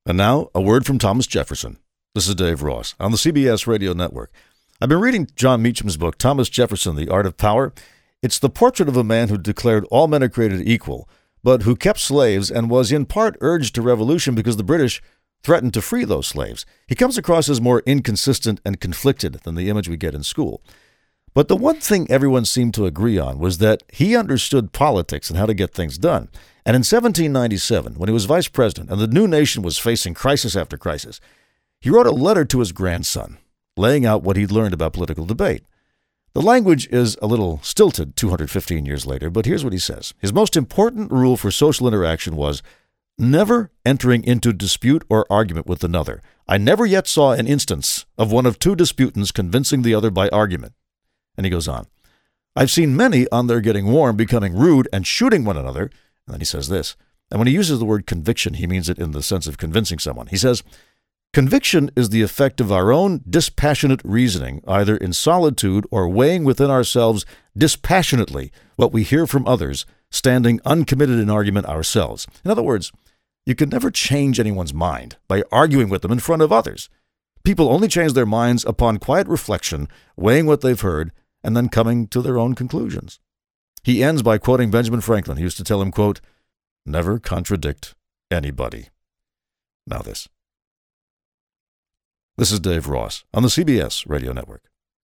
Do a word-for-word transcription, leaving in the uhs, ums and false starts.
And now, a word from Thomas Jefferson. This is Dave Ross on the C B S Radio Network. I've been reading John Meacham's book, Thomas Jefferson, The Art of Power. It's the portrait of a man who declared all men are created equal, but who kept slaves and was in part urged to revolution because the British threatened to free those slaves. He comes across as more inconsistent and conflicted than the image we get in school. But the one thing everyone seemed to agree on was that he understood politics and how to get things done. And in seventeen ninety-seven, when he was vice president and the new nation was facing crisis after crisis, he wrote a letter to his grandson, laying out what he'd learned about political debate. The language is a little stilted two hundred fifteen years later, but here's what he says. His most important rule for social interaction was never entering into dispute or argument with another. I never yet saw an instance of one of two disputants convincing the other by argument. And he goes on, I've seen many on their getting warm becoming rude and shooting one another. And then he says this, and when he uses the word conviction, he means it in the sense of convincing someone. He says, conviction is the effect of our own dispassionate reasoning, either in solitude or weighing within ourselves dispassionately what we hear from others, standing uncommitted in argument ourselves. In other words, you can never change anyone's mind by arguing with them in front of others. People only change their minds upon quiet reflection, weighing what they've heard, and then coming to their own conclusions. He ends by quoting Benjamin Franklin. He used to tell him, quote, never contradict anybody. Now this. This is Dave Ross on the C B S Radio Network.